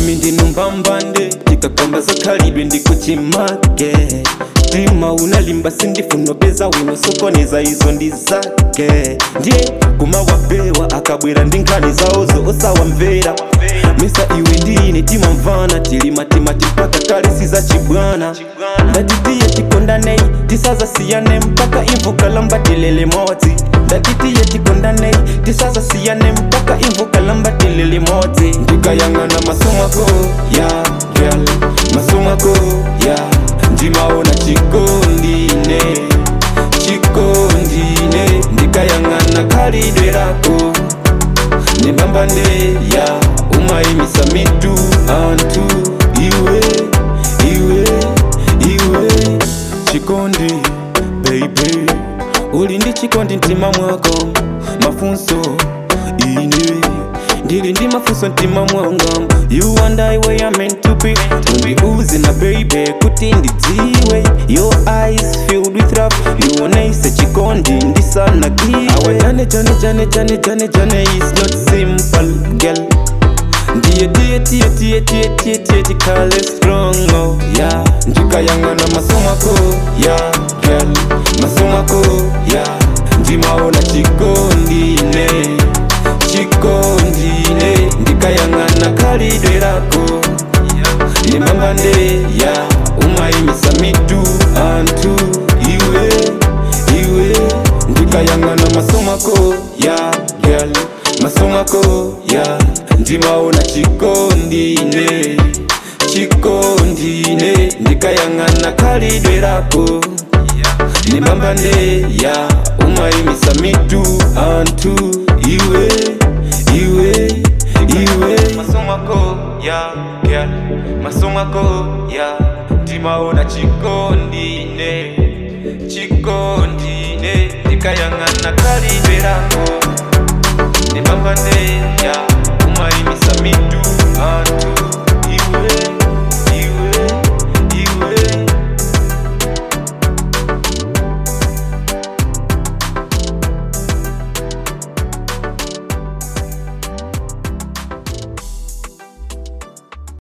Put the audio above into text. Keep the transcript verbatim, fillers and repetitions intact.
imi ndinumbambande tikakamba zakhalidwe ndikuchimake tima unalimba sindifunopeza wino sokoneza izo ndi zake ndiye kuma wapewa akabwera ndi nkhani zawozo osawamvera mesa iwe ndine timamvana tilimatimati mpaka kale sizachibwana ndatitiye tikondanei tisazasiyane mpaka imvukalamba tilele motsi ndatitiye tikondanei tisazasiyane mpaka imvukalamba tilele motsi ndikayang'ana masomako ya girl masomako ya ndimaona chikondine chikondine ndikayang'ana khalidwe lako nembambande ya umayimisa mitu antu iwe iwe iwe chikondi baby uli ndi chikondi mtima mwako mafunso ine ndili ndi mafunso mtima mwanga you and I were you meant to be undiuze na baby kuti ndidziwe your eyes filled with love you onaise chikondi ndisana giwe our jane jane jane jane jane jane is not simple girl ndiye tiye tiye tiye tiye tiye tiye tikale strong oh yeah ndikayang'ana masomako yeah girl masomako yeah ndimaona chikondine chikondine ndikayang'ana khalidwe lako nembambande ya umayimisa mitu antu iwe iwe ndikayang'ana masomako ya girl masomako ya ndimaona chikondine chikondine ndikayang'ana khalidwe lako nembambande ya umayimisa mitu antu iwe iwe iwe masomako ya girl masomako ya ndimaona chikondine chikondine ndikayang'ana khalidwe lako nembambande ya